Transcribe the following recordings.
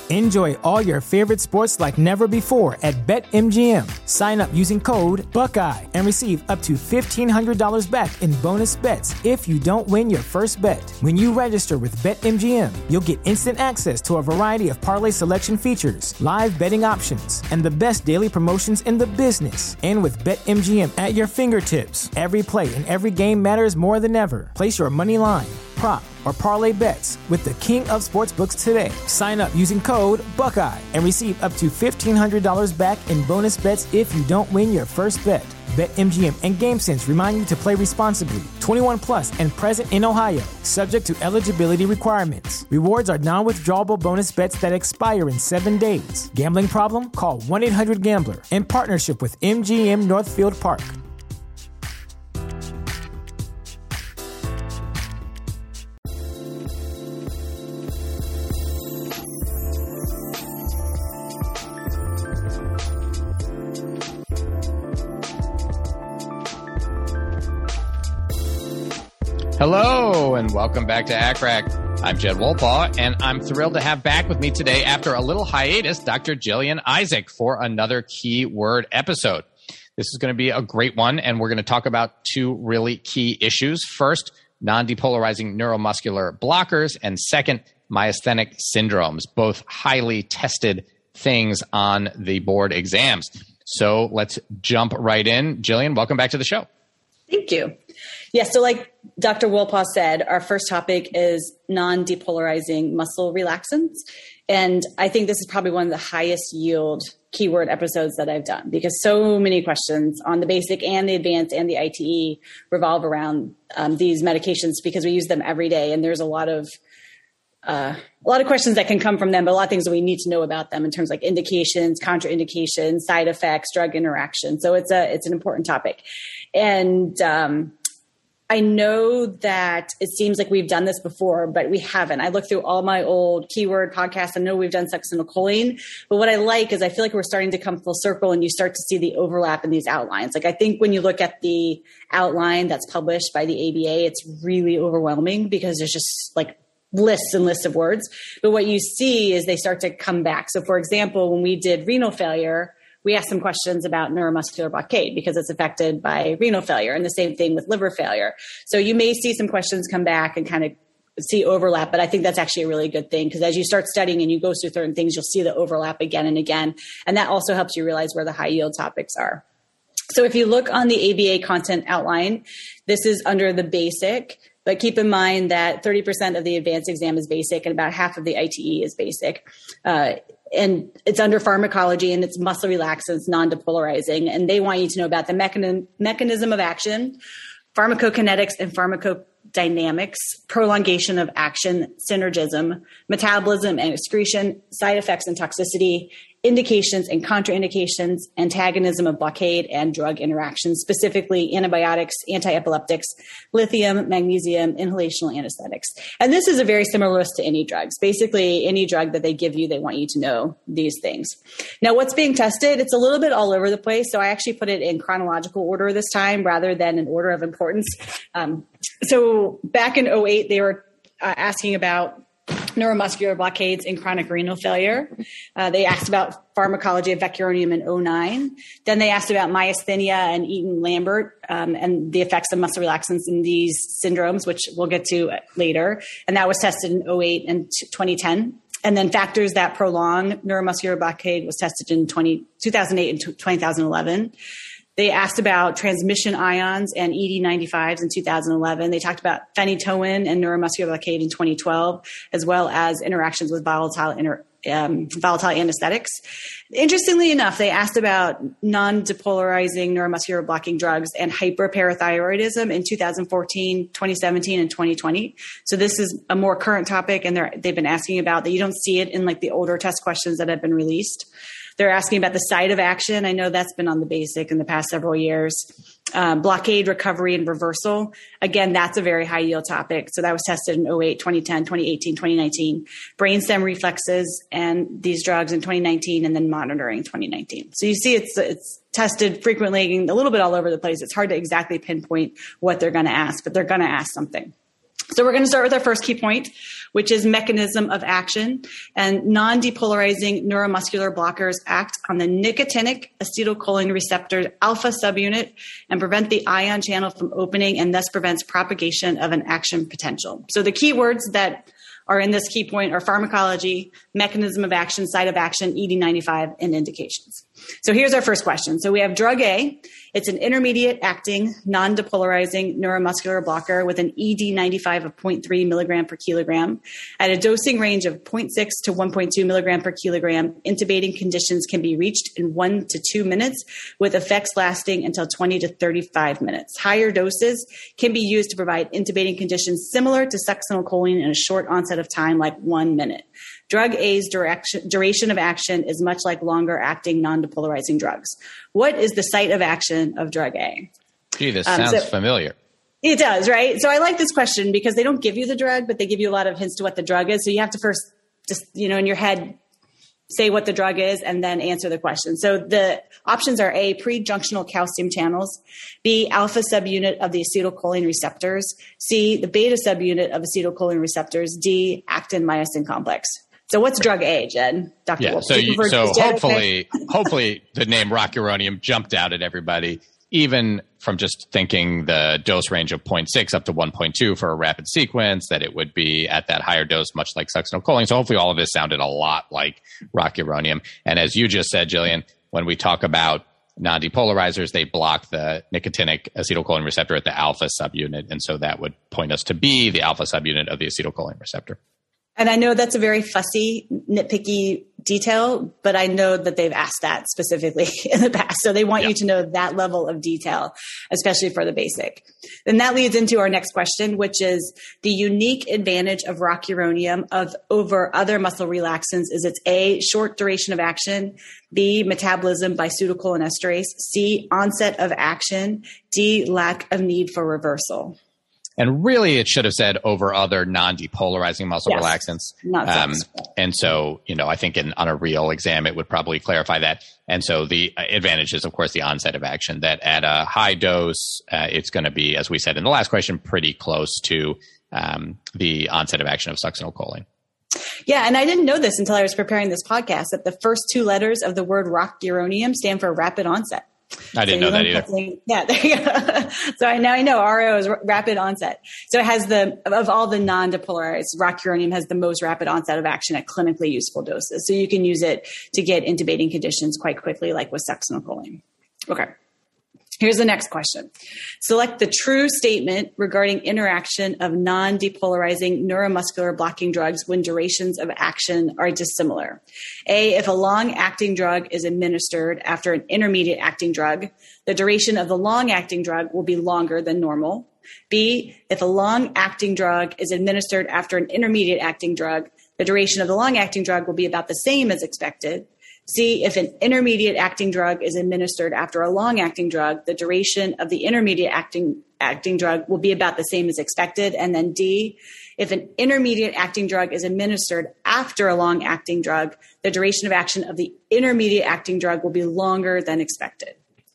Enjoy all your favorite sports like never before at BetMGM. Sign up using code Buckeye and receive up to $1,500 back in bonus bets if you don't win your first bet. When you register with BetMGM, you'll get instant access to a variety of parlay selection features, live betting options, and the best daily promotions in the business. And with BetMGM at your fingertips, every play and every game matters more than ever. Place your money line, prop, or parlay bets with the king of sportsbooks today. Sign up using code Buckeye and receive up to $1,500 back in bonus bets if you don't win your first bet. BetMGM and GameSense remind you to play responsibly. 21 plus and present in Ohio, subject to eligibility requirements. Rewards are non-withdrawable bonus bets that expire in 7 days. Gambling problem? Call 1-800-GAMBLER. In partnership with MGM Northfield Park. Hello, and welcome back to ACCRAC. I'm Jed Wolpaw, and I'm thrilled to have back with me today, after a little hiatus, Dr. Jillian Isaac for another keyword episode. This is going to be a great one, and we're going to talk about two really key issues. First, non-depolarizing neuromuscular blockers, and second, myasthenic syndromes, both highly tested things on the board exams. So let's jump right in. Jillian, welcome back to the show. Thank you. Yeah, so like Dr. Wolpaw said, our first topic is non-depolarizing muscle relaxants. And I think this is probably one of the highest yield keyword episodes that I've done, because so many questions on the basic and the advanced and the ITE revolve around these medications, because we use them every day. And there's a lot of questions that can come from them, but a lot of things that we need to know about them in terms of like indications, contraindications, side effects, drug interaction. So it's an important topic. And I know that it seems like we've done this before, but we haven't. I looked through all my old keyword podcasts. I know we've done succinylcholine, but what I like is I feel like we're starting to come full circle, and you start to see the overlap in these outlines. Like, I think when you look at the outline that's published by the ABA, it's really overwhelming because there's just like lists and lists of words. But what you see is they start to come back. So for example, when we did renal failure, we asked some questions about neuromuscular blockade because it's affected by renal failure, and the same thing with liver failure. So you may see some questions come back and kind of see overlap, but I think that's actually a really good thing, because as you start studying and you go through certain things, you'll see the overlap again and again. And that also helps you realize where the high yield topics are. So if you look on the ABA content outline, this is under the basic, but keep in mind that 30% of the advanced exam is basic and about half of the ITE is basic. And it's under pharmacology, and it's muscle relaxants, non-depolarizing. And they want you to know about the mechanism of action, pharmacokinetics and pharmacodynamics, prolongation of action, synergism, metabolism and excretion, side effects and toxicity, indications and contraindications, antagonism of blockade, and drug interactions, specifically antibiotics, antiepileptics, lithium, magnesium, inhalational anesthetics. And this is a very similar list to any drugs. Basically, any drug that they give you, they want you to know these things. Now, what's being tested, it's a little bit all over the place. So I actually put it in chronological order this time rather than in order of importance. So back in 2008, they were asking about neuromuscular blockades in chronic renal failure. They asked about pharmacology of vecuronium in 2009. Then they asked about myasthenia and Eaton-Lambert and the effects of muscle relaxants in these syndromes, which we'll get to later. And that was tested in 2008 and 2010. And then factors that prolong neuromuscular blockade was tested in 2008 and 2011. They asked about transmission ions and ED95s in 2011. They talked about phenytoin and neuromuscular blockade in 2012, as well as interactions with volatile anesthetics. Interestingly enough, they asked about non-depolarizing neuromuscular blocking drugs and hyperparathyroidism in 2014, 2017, and 2020. So this is a more current topic, and they've been asking about that. You don't see it in like the older test questions that have been released. They're asking about the site of action. I know that's been on the basic in the past several years. Blockade, recovery, and reversal. Again, that's a very high yield topic. So that was tested in 2008, 2010, 2018, 2019. Brainstem reflexes and these drugs in 2019, and then monitoring 2019. So you see it's tested frequently, a little bit all over the place. It's hard to exactly pinpoint what they're going to ask, but they're going to ask something. So we're going to start with our first key point, which is mechanism of action. And non-depolarizing neuromuscular blockers act on the nicotinic acetylcholine receptor alpha subunit and prevent the ion channel from opening, and thus prevents propagation of an action potential. So the key words that are in this key point are pharmacology, mechanism of action, site of action, ED95, and indications. So here's our first question. So we have drug A. It's an intermediate acting, non-depolarizing neuromuscular blocker with an ED95 of 0.3 milligram per kilogram. At a dosing range of 0.6 to 1.2 milligram per kilogram, intubating conditions can be reached in 1 to 2 minutes, with effects lasting until 20 to 35 minutes. Higher doses can be used to provide intubating conditions similar to succinylcholine in a short onset of time, like 1 minute. Drug A's duration of action is much like longer acting non-depolarizing drugs. What is the site of action of drug A? Gee, this sounds familiar. It does, right? So I like this question because they don't give you the drug, but they give you a lot of hints to what the drug is. So you have to first just, in your head, say what the drug is and then answer the question. So the options are A, pre-junctional calcium channels, B, alpha subunit of the acetylcholine receptors, C, the beta subunit of acetylcholine receptors, D, actin-myosin complex. So what's drug A, Jed? Dr. Wolf? So hopefully the name rocuronium jumped out at everybody, even from just thinking the dose range of 0.6 up to 1.2 for a rapid sequence, that it would be at that higher dose, much like succinylcholine. So hopefully all of this sounded a lot like rocuronium. And as you just said, Jillian, when we talk about non-depolarizers, they block the nicotinic acetylcholine receptor at the alpha subunit. And so that would point us to B, the alpha subunit of the acetylcholine receptor. And I know that's a very fussy, nitpicky detail, but I know that they've asked that specifically in the past. So they want you to know that level of detail, especially for the basic. And that leads into our next question, which is the unique advantage of rocuronium over other muscle relaxants is its A, short duration of action, B, metabolism by pseudocholinesterase, C, onset of action, D, lack of need for reversal. And really, it should have said over other non-depolarizing muscle relaxants. And so, I think on a real exam, it would probably clarify that. And so the advantage is, of course, the onset of action, that at a high dose, it's going to be, as we said in the last question, pretty close to the onset of action of succinylcholine. Yeah, and I didn't know this until I was preparing this podcast, that the first two letters of the word rocuronium stand for rapid onset. I didn't know that either. Yeah, there you go. So now I know RO is rapid onset. So it has of all the non-depolarized, rocuronium has the most rapid onset of action at clinically useful doses. So you can use it to get intubating conditions quite quickly, like with succinylcholine. Okay. Here's the next question. Select the true statement regarding interaction of non-depolarizing neuromuscular blocking drugs when durations of action are dissimilar. A, if a long-acting drug is administered after an intermediate-acting drug, the duration of the long-acting drug will be longer than normal. B, if a long-acting drug is administered after an intermediate-acting drug, the duration of the long-acting drug will be about the same as expected. C, if an intermediate-acting drug is administered after a long-acting drug, the duration of the intermediate-acting drug will be about the same as expected. And then D, if an intermediate-acting drug is administered after a long-acting drug, the duration of action of the intermediate-acting drug will be longer than expected.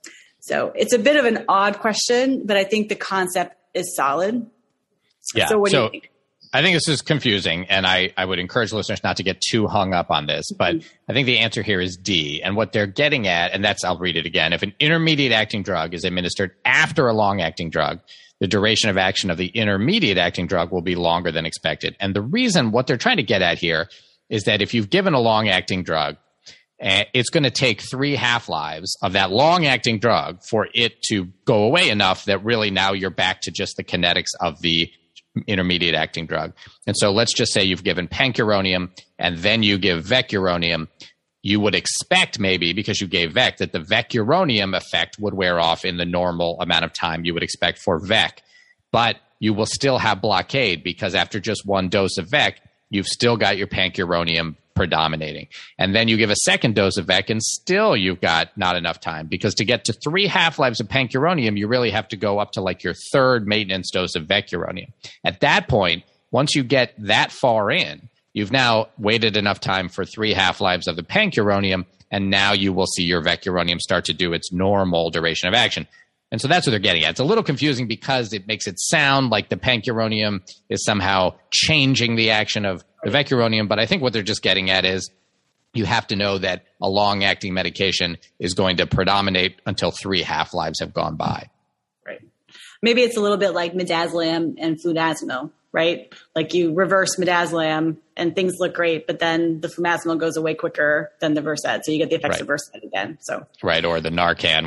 So it's a bit of an odd question, but I think the concept is solid. Yeah. So what do you think? I think this is confusing, and I would encourage listeners not to get too hung up on this, but I think the answer here is D. And what they're getting at, and I'll read it again. If an intermediate acting drug is administered after a long acting drug, the duration of action of the intermediate acting drug will be longer than expected. And the reason, what they're trying to get at here, is that if you've given a long acting drug, it's going to take 3 half-lives of that long-acting drug for it to go away enough that really now you're back to just the kinetics of the intermediate acting drug. And so let's just say you've given pancuronium and then you give vecuronium. You would expect maybe, because you gave vec, that the vecuronium effect would wear off in the normal amount of time you would expect for vec. But you will still have blockade because after just one dose of vec, you've still got your pancuronium predominating. And then you give a second dose of vec and still you've got not enough time, because to get to 3 half-lives of pancuronium, you really have to go up to like your third maintenance dose of vecuronium. At that point, once you get that far in, you've now waited enough time for 3 half-lives of the pancuronium, and now you will see your vecuronium start to do its normal duration of action. And so that's what they're getting at. It's a little confusing because it makes it sound like the pancuronium is somehow changing the action of the vecuronium. But I think what they're just getting at is you have to know that a long-acting medication is going to predominate until 3 half-lives have gone by. Right. Maybe it's a little bit like midazolam and flunarizumab, right? Like you reverse midazolam and things look great, but then the flumazenil goes away quicker than the Versed. So you get the effects of Versed again. So right, or the Narcan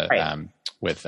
with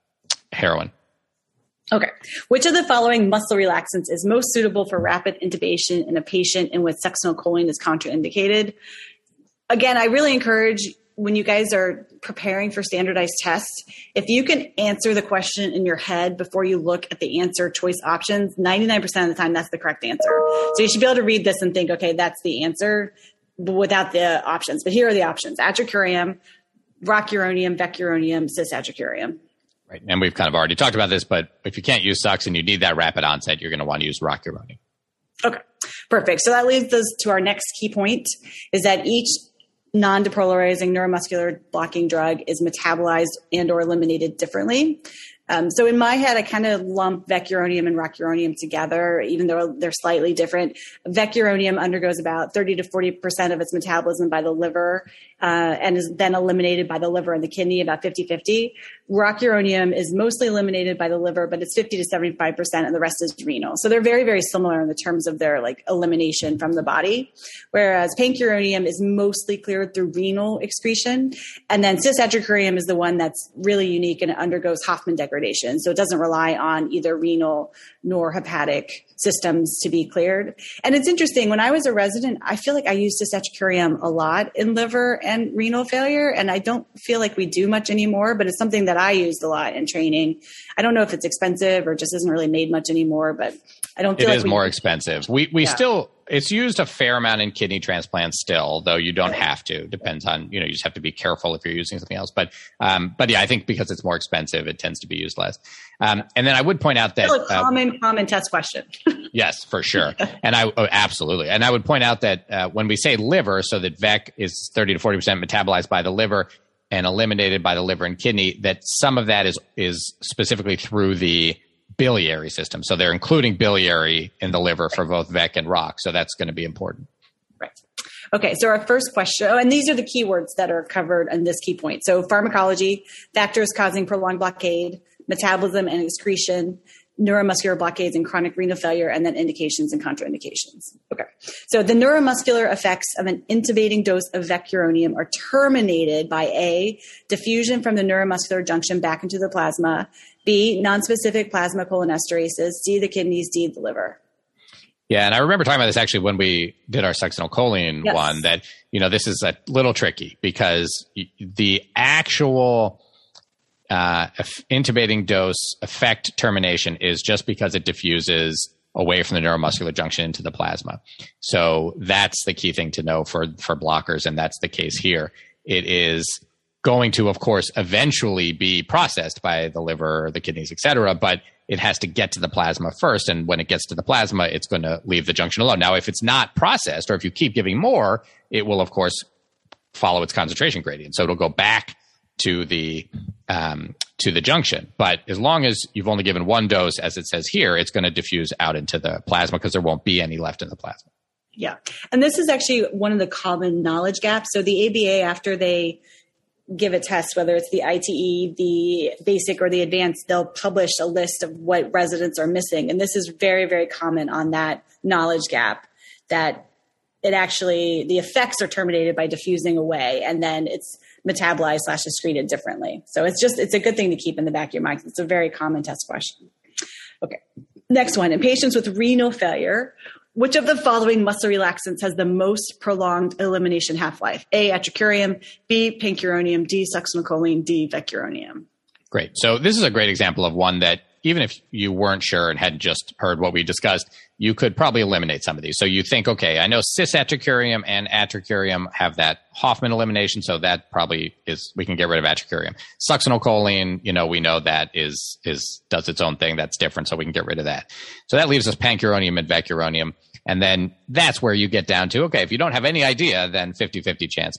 heroin. Okay. Which of the following muscle relaxants is most suitable for rapid intubation in a patient in which succinylcholine is contraindicated? Again, I really encourage when you guys are preparing for standardized tests, if you can answer the question in your head before you look at the answer choice options, 99% of the time, that's the correct answer. So you should be able to read this and think, okay, that's the answer without the options. But here are the options: atracurium, rocuronium, vecuronium, cisatracurium. Right. And we've kind of already talked about this, but if you can't use Sux and you need that rapid onset, you're going to want to use rocuronium. Okay, perfect. So that leads us to our next key point, is that each non-depolarizing neuromuscular blocking drug is metabolized and or eliminated differently. So in my head, I kind of lump vecuronium and rocuronium together, even though they're slightly different. Vecuronium undergoes about 30 to 40% of its metabolism by the liver and is then eliminated by the liver and the kidney, about 50-50. Rocuronium is mostly eliminated by the liver, but it's 50 to 75%, and the rest is renal. So they're very, very similar in the terms of their like elimination from the body, whereas pancuronium is mostly cleared through renal excretion. And then cisatracurium is the one that's really unique and it undergoes Hoffman degradation. So it doesn't rely on either renal nor hepatic systems to be cleared. And it's interesting, when I was a resident, I feel like I used cisatracurium a lot in liver and renal failure, and I don't feel like we do much anymore, but it's something that I used a lot in training. I don't know if it's expensive or just isn't really made much anymore, but I don't feel like it is more expensive. We still, it's used a fair amount in kidney transplants still, though you don't have to. Depends on, you just have to be careful if you're using something else. But yeah, I think because it's more expensive, it tends to be used less. And then I would point out that common test question. Yes, for sure. And absolutely. And I would point out that when we say liver, so that VEC is 30 to 40% metabolized by the liver and eliminated by the liver and kidney, that some of that is specifically through the biliary system. So they're including biliary in the liver for both VEC and ROC. So that's going to be important. Right. Okay. So our first question, and these are the keywords that are covered in this key point. So pharmacology, factors causing prolonged blockade, metabolism and excretion, neuromuscular blockades and chronic renal failure, and then indications and contraindications. Okay. So the neuromuscular effects of an intubating dose of vecuronium are terminated by A, diffusion from the neuromuscular junction back into the plasma, B, nonspecific plasma cholinesterases, C, the kidneys, D, the liver. Yeah, and I remember talking about this actually when we did our succinylcholine one, that, this is a little tricky because the actual intubating dose effect termination is just because it diffuses away from the neuromuscular junction into the plasma. So that's the key thing to know for blockers, and that's the case here. It is going to, of course, eventually be processed by the liver, the kidneys, et cetera, but it has to get to the plasma first. And when it gets to the plasma, it's going to leave the junction alone. Now, if it's not processed or if you keep giving more, it will, of course, follow its concentration gradient. So it'll go back to the junction. But as long as you've only given one dose, as it says here, it's going to diffuse out into the plasma because there won't be any left in the plasma. Yeah. And this is actually one of the common knowledge gaps. So the ABA, after they give a test, whether it's the ITE, the basic, or the advanced, they'll publish a list of what residents are missing. And this is very, very common on that knowledge gap, that it actually, the effects are terminated by diffusing away, and then it's metabolized / excreted differently. So it's a good thing to keep in the back of your mind. It's a very common test question. Okay. Next one. In patients with renal failure, which of the following muscle relaxants has the most prolonged elimination half-life? A, atracurium, B, pancuronium, D, succinylcholine, D, vecuronium. Great. So this is a great example of one that even if you weren't sure and hadn't just heard what we discussed, you could probably eliminate some of these. So you think, okay, I know cisatracurium and atracurium have that Hoffman elimination, so that probably is, we can get rid of atracurium. Succinylcholine, we know that does its own thing. That's different, so we can get rid of that. So that leaves us pancuronium and vecuronium. And then that's where you get down to, okay, if you don't have any idea, then 50-50 chance. But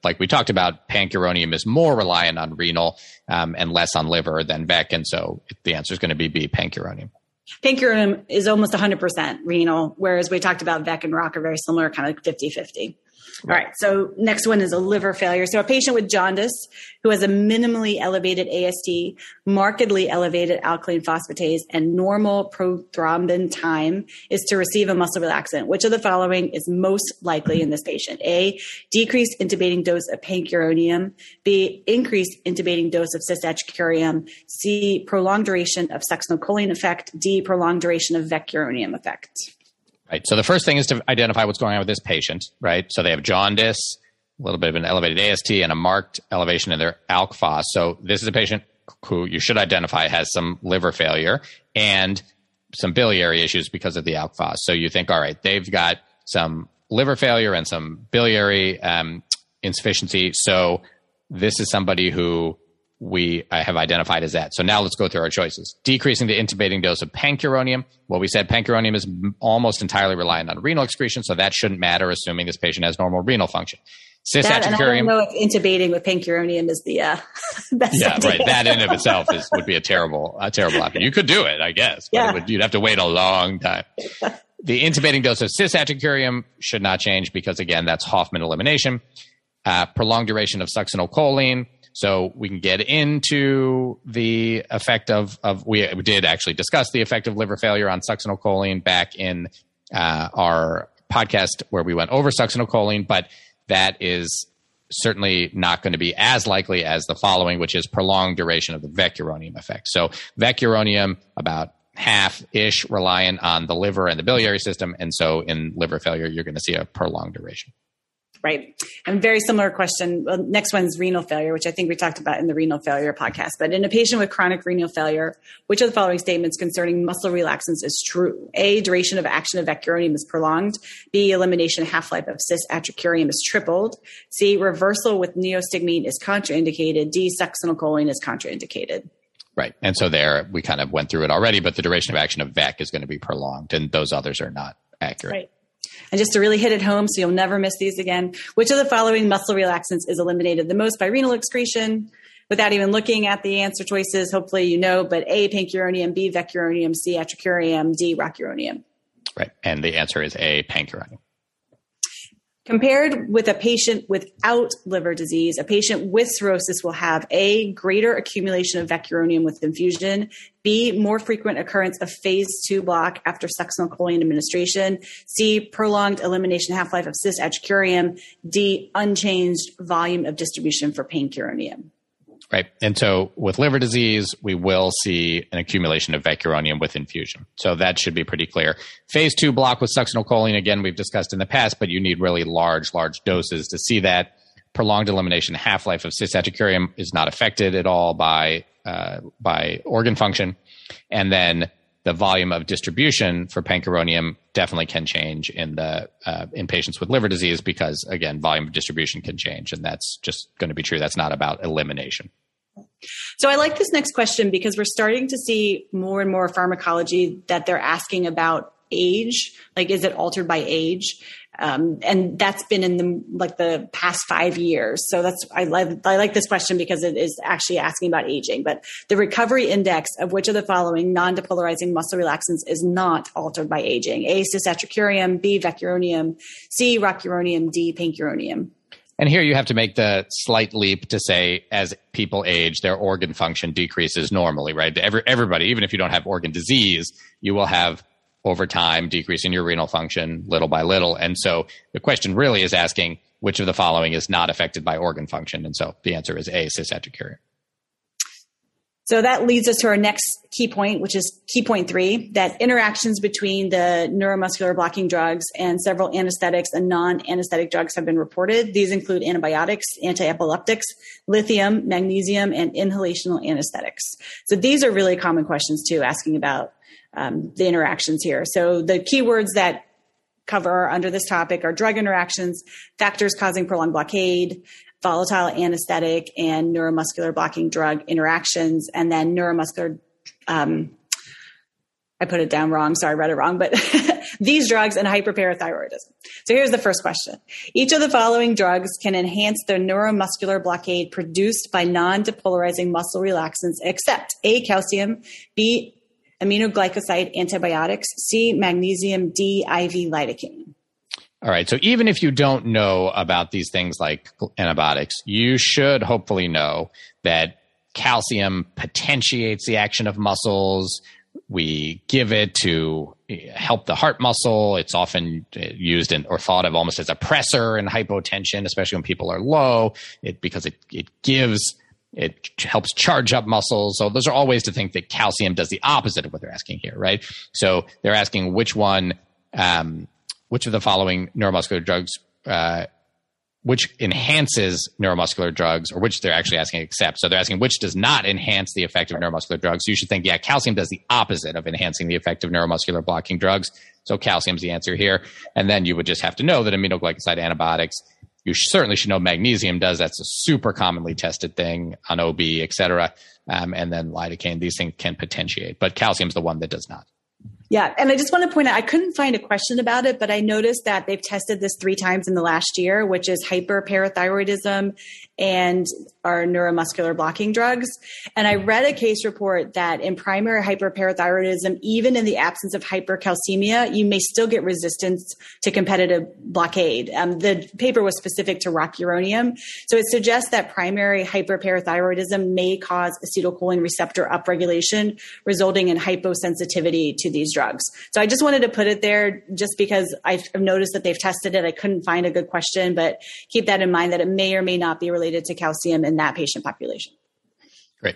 like we talked about, pancuronium is more reliant on renal and less on liver than VEC. And so the answer is going to be B, pancuronium. Pancuronium is almost 100% renal, whereas we talked about VEC and ROC are very similar, kind of like 50-50. All right. So next one is a liver failure. So a patient with jaundice who has a minimally elevated AST, markedly elevated alkaline phosphatase, and normal prothrombin time is to receive a muscle relaxant. Which of the following is most likely in this patient? A, decreased intubating dose of pancuronium. B, increased intubating dose of cisatracurium. C, prolonged duration of succinylcholine effect. D, prolonged duration of vecuronium effect. Right. So the first thing is to identify what's going on with this patient, right? So they have jaundice, a little bit of an elevated AST, and a marked elevation in their ALK phos. So this is a patient who you should identify has some liver failure and some biliary issues because of the ALK phos. So you think, all right, they've got some liver failure and some biliary insufficiency. So this is somebody who I have identified as that. So now let's go through our choices. Decreasing the intubating dose of pancuronium. Well, we said pancuronium is almost entirely reliant on renal excretion, so that shouldn't matter, assuming this patient has normal renal function. Cisatracurium. I don't know if intubating with pancuronium is the best idea. Right. That in of itself would be a terrible option. You could do it, I guess, but you'd have to wait a long time. The intubating dose of cisatracurium should not change because, again, that's Hoffman elimination. Prolonged duration of succinylcholine. So we can get into the effect of we did actually discuss the effect of liver failure on succinylcholine back in our podcast where we went over succinylcholine, but that is certainly not going to be as likely as the following, which is prolonged duration of the vecuronium effect. So vecuronium, about half-ish reliant on the liver and the biliary system. And so in liver failure, you're going to see a prolonged duration. Right. And very similar question. Well, next one's renal failure, which I think we talked about in the renal failure podcast. But in a patient with chronic renal failure, which of the following statements concerning muscle relaxants is true? A, duration of action of vecuronium is prolonged. B, elimination half-life of cisatracurium is tripled. C, reversal with neostigmine is contraindicated. D, succinylcholine is contraindicated. Right. And so there we kind of went through it already, but the duration of action of VEC is going to be prolonged, and those others are not accurate. Right. And just to really hit it home so you'll never miss these again, which of the following muscle relaxants is eliminated the most by renal excretion? Without even looking at the answer choices, hopefully you know, but A, pancuronium, B, vecuronium, C, atracurium, D, rocuronium. Right. And the answer is A, pancuronium. Compared with a patient without liver disease, a patient with cirrhosis will have A, greater accumulation of vecuronium with infusion, B, more frequent occurrence of phase 2 block after succinylcholine administration, C, prolonged elimination half-life of cisatracurium, D, unchanged volume of distribution for pancuronium. Right. And so with liver disease, we will see an accumulation of vecuronium with infusion. So that should be pretty clear. Phase 2 block with succinylcholine, again, we've discussed in the past, but you need really large doses to see that. Prolonged elimination half-life of cisatracurium is not affected at all by organ function. And then the volume of distribution for pancuronium definitely can change in patients with liver disease because, again, volume of distribution can change. And that's just going to be true. That's not about elimination. So I like this next question because we're starting to see more and more pharmacology that they're asking about age. Like, is it altered by age? And that's been in the past 5 years. So I like this question because it is actually asking about aging. But the recovery index of which of the following non-depolarizing muscle relaxants is not altered by aging? A, cisatracurium, B, vecuronium, C, rocuronium, D, pancuronium. And here you have to make the slight leap to say, as people age, their organ function decreases normally, right? Everybody, even if you don't have organ disease, you will have over time decrease in your renal function little by little. And so the question really is asking which of the following is not affected by organ function. And so the answer is A, cisatracurium. So that leads us to our next key point, which is key point 3, that interactions between the neuromuscular blocking drugs and several anesthetics and non-anesthetic drugs have been reported. These include antibiotics, anti-epileptics, lithium, magnesium, and inhalational anesthetics. So these are really common questions too, asking about the interactions here. So the keywords that cover under this topic are drug interactions, factors causing prolonged blockade, volatile anesthetic, and neuromuscular blocking drug interactions, and then neuromuscular, I put it down wrong. Sorry, I read it wrong, but these drugs and hyperparathyroidism. So here's the first question. Each of the following drugs can enhance the neuromuscular blockade produced by non-depolarizing muscle relaxants except A, calcium, B, aminoglycoside antibiotics, C, magnesium, D, IV lidocaine. All right. So even if you don't know about these things like antibiotics, you should hopefully know that calcium potentiates the action of muscles. We give it to help the heart muscle. It's often used or thought of almost as a pressor in hypotension, especially when people are low, because it helps charge up muscles. So those are all ways to think that calcium does the opposite of what they're asking here, right? So they're asking which of the following neuromuscular drugs, which enhances neuromuscular drugs, or which they're actually asking except. So they're asking which does not enhance the effect of neuromuscular drugs. So you should think, yeah, calcium does the opposite of enhancing the effect of neuromuscular blocking drugs. So calcium's the answer here. And then you would just have to know that aminoglycoside antibiotics, you certainly should know magnesium does. That's a super commonly tested thing on OB, et cetera. And then lidocaine, these things can potentiate, but calcium's the one that does not. Yeah. And I just want to point out, I couldn't find a question about it, but I noticed that they've tested this 3 times in the last year, which is hyperparathyroidism and our neuromuscular blocking drugs. And I read a case report that in primary hyperparathyroidism, even in the absence of hypercalcemia, you may still get resistance to competitive blockade. The paper was specific to rocuronium. So it suggests that primary hyperparathyroidism may cause acetylcholine receptor upregulation, resulting in hyposensitivity to these drugs. So I just wanted to put it there just because I've noticed that they've tested it. I couldn't find a good question, but keep that in mind that it may or may not be related to calcium in that patient population. Great.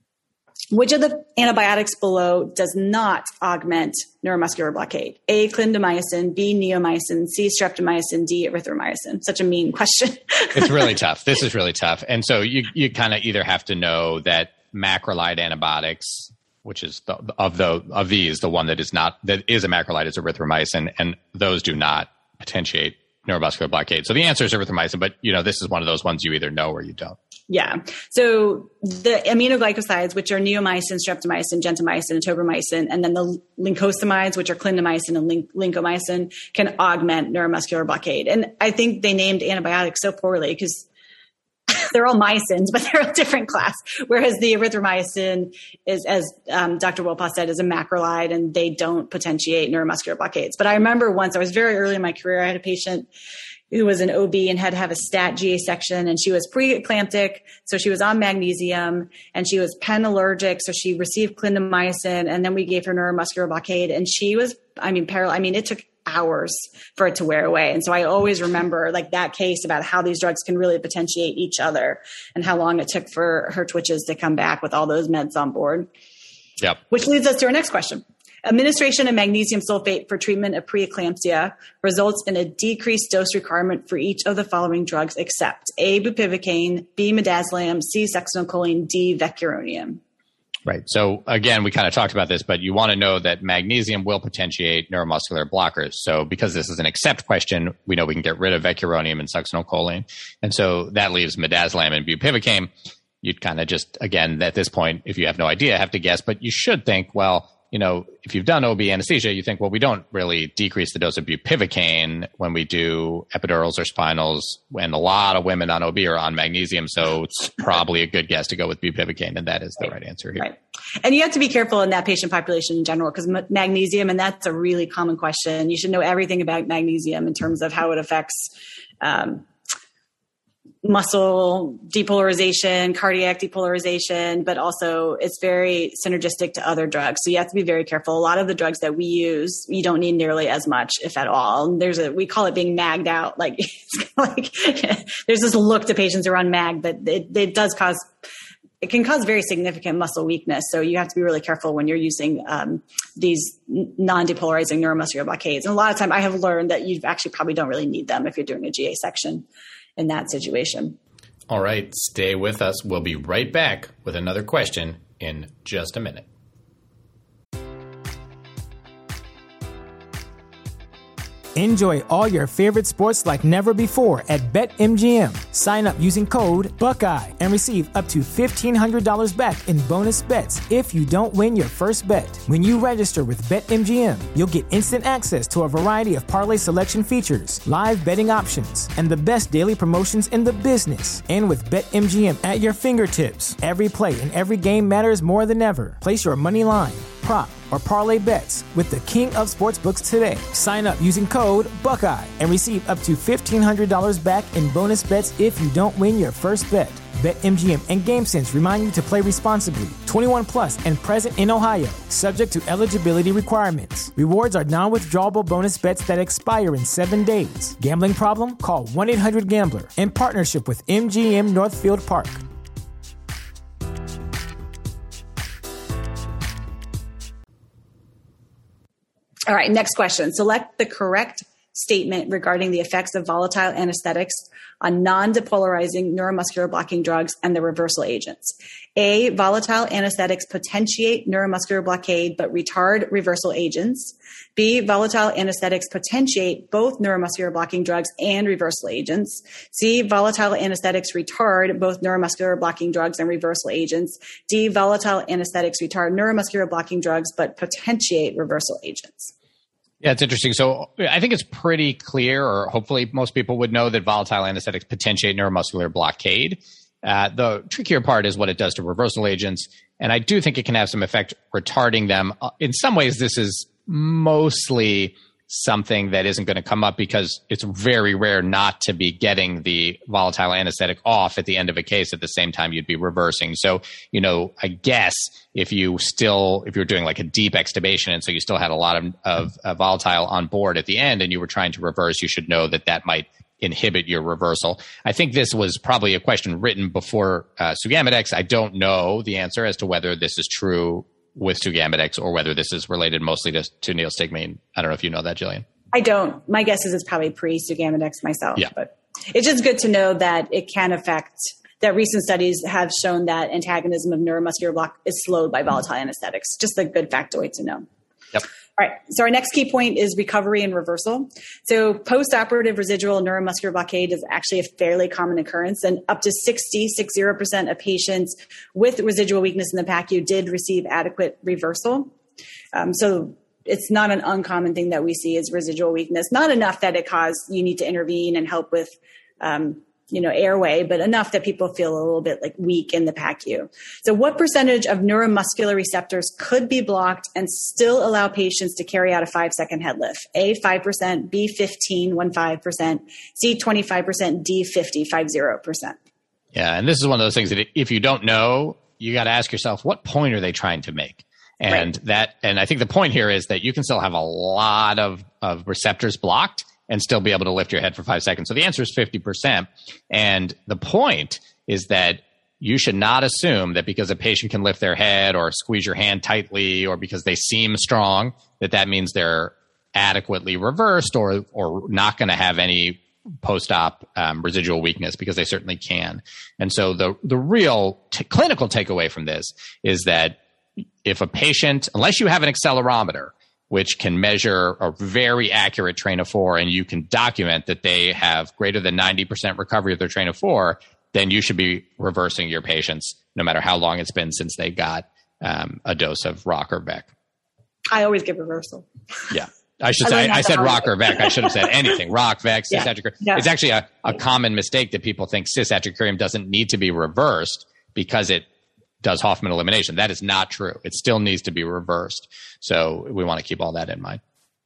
Which of the antibiotics below does not augment neuromuscular blockade? A, clindamycin, B, neomycin, C, streptomycin, D, erythromycin. Such a mean question. It's really tough. This is really tough. And so you kind of either have to know that macrolide antibiotics, which is of these, the one that is a macrolide is erythromycin, and those do not potentiate neuromuscular blockade. So the answer is erythromycin, but this is one of those ones you either know or you don't. Yeah. So the aminoglycosides, which are neomycin, streptomycin, gentamicin, and tobramycin, and then the lincosamides, which are clindamycin and lincomycin, can augment neuromuscular blockade. And I think they named antibiotics so poorly because they're all mycins, but they're a different class. Whereas the erythromycin is, as Dr. Wolpaw said, is a macrolide, and they don't potentiate neuromuscular blockades. But I remember once, I was very early in my career, I had a patient who was an OB and had to have a stat GA section, and she was preeclamptic, so she was on magnesium, and she was pen allergic, so she received clindamycin, and then we gave her neuromuscular blockade, and she was, it took hours for it to wear away. And so I always remember that case about how these drugs can really potentiate each other and how long it took for her twitches to come back with all those meds on board. Yep. Which leads us to our next question. Administration of magnesium sulfate for treatment of preeclampsia results in a decreased dose requirement for each of the following drugs except A, bupivacaine, B, midazolam, C, succinylcholine, D, vecuronium. Right. So again, we kind of talked about this, but you want to know that magnesium will potentiate neuromuscular blockers. So because this is an accept question, we know we can get rid of vecuronium and succinylcholine. And so that leaves midazolam and bupivacaine. You'd kind of just, again, at this point, if you have no idea, have to guess, but you should think, well, if you've done OB anesthesia, you think, well, we don't really decrease the dose of bupivacaine when we do epidurals or spinals, when a lot of women on OB are on magnesium. So it's probably a good guess to go with bupivacaine, and that is the right answer here. Right. And you have to be careful in that patient population in general because magnesium, and that's a really common question. You should know everything about magnesium in terms of how it affects muscle depolarization, cardiac depolarization, but also it's very synergistic to other drugs. So you have to be very careful. A lot of the drugs that we use, you don't need nearly as much, if at all. We call it being magged out. There's this look to patients who are on mag, but it can cause very significant muscle weakness. So you have to be really careful when you're using these non-depolarizing neuromuscular blockades. And a lot of time I have learned that you actually probably don't really need them if you're doing a GA section in that situation. All right, stay with us. We'll be right back with another question in just a minute. Enjoy all your favorite sports like never before at BetMGM. Sign up using code Buckeye and receive up to $1,500 back in bonus bets if you don't win your first bet. When you register with BetMGM, you'll get instant access to a variety of parlay selection features, live betting options, and the best daily promotions in the business. And with BetMGM at your fingertips, every play and every game matters more than ever. Place your money line, prop, or parlay bets with the king of sportsbooks today. Sign up using code Buckeye and receive up to $1,500 back in bonus bets if you don't win your first bet. BetMGM and GameSense remind you to play responsibly. 21 plus and present in Ohio, subject to eligibility requirements. Rewards are non-withdrawable bonus bets that expire in 7 days. Gambling problem? Call 1-800-GAMBLER in partnership with MGM Northfield Park. All right, next question. Select the correct statement regarding the effects of volatile anesthetics on non-depolarizing neuromuscular blocking drugs and the reversal agents. A, volatile anesthetics potentiate neuromuscular blockade but retard reversal agents. B, volatile anesthetics potentiate both neuromuscular blocking drugs and reversal agents. C, volatile anesthetics retard both neuromuscular blocking drugs and reversal agents. D, volatile anesthetics retard neuromuscular blocking drugs but potentiate reversal agents. Yeah, it's interesting. So I think it's pretty clear, or hopefully most people would know, that volatile anesthetics potentiate neuromuscular blockade. The trickier part is what it does to reversal agents. And I do think it can have some effect retarding them. In some ways, this is mostly something that isn't going to come up because it's very rare not to be getting the volatile anesthetic off at the end of a case at the same time you'd be reversing. So, I guess if you're doing like a deep extubation and so you still had a lot of volatile on board at the end and you were trying to reverse, you should know that might inhibit your reversal. I think this was probably a question written before Sugammadex. I don't know the answer as to whether this is true with Sugammadex or whether this is related mostly to neostigmine. I don't know if you know that, Jillian. I don't. My guess is it's probably pre-Sugammadex myself. Yeah. But it's just good to know that it can affect, that recent studies have shown that antagonism of neuromuscular block is slowed by volatile anesthetics. Just a good factoid to know. Yep. All right. So our next key point is recovery and reversal. So post-operative residual neuromuscular blockade is actually a fairly common occurrence, and up to 60% of patients with residual weakness in the PACU did receive adequate reversal. So it's not an uncommon thing that we see is residual weakness, not enough that you need to intervene and help with, airway, but enough that people feel a little bit like weak in the PACU. So what percentage of neuromuscular receptors could be blocked and still allow patients to carry out a 5-second head lift? A, 5%, B, 15%, C, 25%, D, 50%. Yeah. And this is one of those things that if you don't know, you got to ask yourself, what point are they trying to make? And right. And I think the point here is that you can still have a lot of receptors blocked and still be able to lift your head for 5 seconds. So the answer is 50%. And the point is that you should not assume that because a patient can lift their head or squeeze your hand tightly or because they seem strong, that means they're adequately reversed or not going to have any post-op residual weakness, because they certainly can. And so the real clinical takeaway from this is that if a patient, unless you have an accelerometer, which can measure a very accurate train of 4, and you can document that they have greater than 90% recovery of their train of 4, then you should be reversing your patients no matter how long it's been since they got a dose of Rock or Vec. I always give reversal. Yeah. I said Rock or Vec. I should have said anything. Rock, Vec, cisatracurium. Yeah. It's actually a common mistake that people think cisatracurium doesn't need to be reversed because it does Hoffman elimination. That is not true. It still needs to be reversed. So we want to keep all that in mind.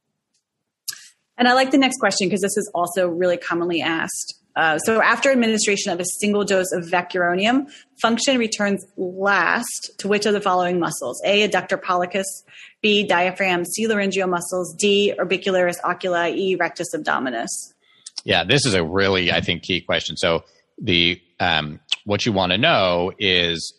And I like the next question because this is also really commonly asked. So after administration of a single dose of vecuronium, function returns last to which of the following muscles? A, adductor pollicis, B, diaphragm, C, laryngeal muscles, D, orbicularis oculi, E, rectus abdominis. Yeah, this is a really, I think, key question. So what you want to know is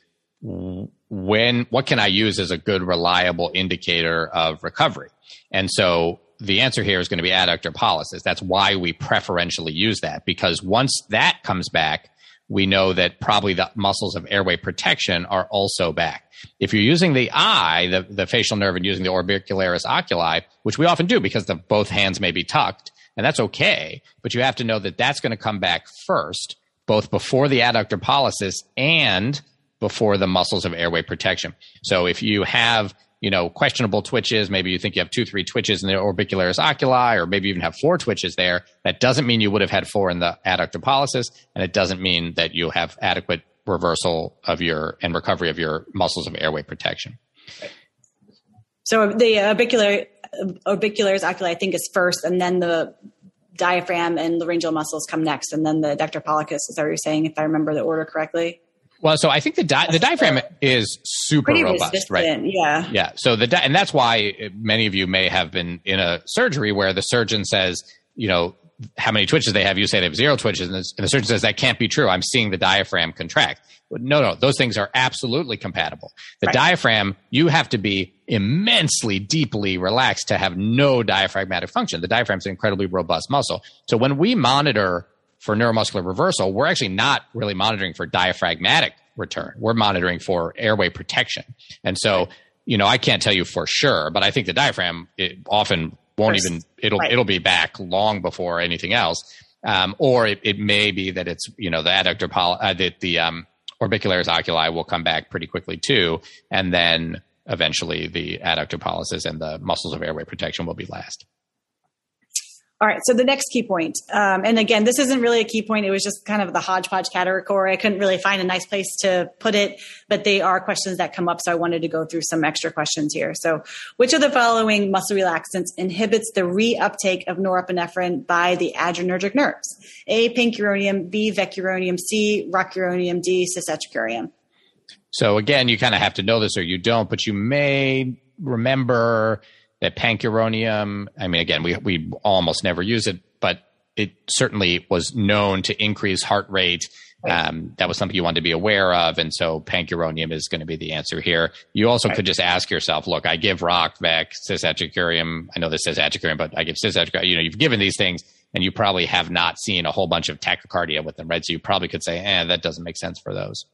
what can I use as a good, reliable indicator of recovery? And so the answer here is going to be adductor pollicis. That's why we preferentially use that, because once that comes back, we know that probably the muscles of airway protection are also back. If you're using the eye, the facial nerve, and using the orbicularis oculi, which we often do because both hands may be tucked, And that's okay. But you have to know that that's going to come back first, both before the adductor pollicis and before the muscles of airway protection. So if you have, questionable twitches, maybe you think you have 2-3 twitches in the orbicularis oculi, or maybe even have 4 twitches there, that doesn't mean you would have had 4 in the adductor pollicis, and it doesn't mean that you'll have adequate reversal of and recovery of your muscles of airway protection. So the orbicularis oculi, I think, is first, and then the diaphragm and laryngeal muscles come next, and then the adductor pollicis. Is that what you're saying, if I remember the order correctly? Well, so I think the diaphragm is super robust, right? Yeah. Yeah. So and that's why many of you may have been in a surgery where the surgeon says, how many twitches they have. You say they have 0 twitches, and the surgeon says that can't be true. I'm seeing the diaphragm contract. No, those things are absolutely compatible. The diaphragm, you have to be immensely deeply relaxed to have no diaphragmatic function. The diaphragm is an incredibly robust muscle. So when we monitor for neuromuscular reversal, we're actually not really monitoring for diaphragmatic return. We're monitoring for airway protection. And so, I can't tell you for sure, but I think the diaphragm, it often won't it'll be back long before anything else. Or it may be that it's, the adductor the orbicularis oculi will come back pretty quickly too. And then eventually the adductor pollicis and the muscles of airway protection will be last. All right. So the next key point, and again, this isn't really a key point. It was just kind of the hodgepodge category. I couldn't really find a nice place to put it, but they are questions that come up. So I wanted to go through some extra questions here. So which of the following muscle relaxants inhibits the reuptake of norepinephrine by the adrenergic nerves? A, pancuronium, B, vecuronium, C, rocuronium, D, cisatricurium. So again, you kind of have to know this or you don't, but you may remember that pancuronium, again, we almost never use it, but it certainly was known to increase heart rate. That was something you wanted to be aware of. And so pancuronium is going to be the answer here. You also could just ask yourself, look, I give roc, vec, cisatricurium. I know this says atricurium, but I give cisatricurium. You've given these things and you probably have not seen a whole bunch of tachycardia with them, right? So you probably could say, that doesn't make sense for those.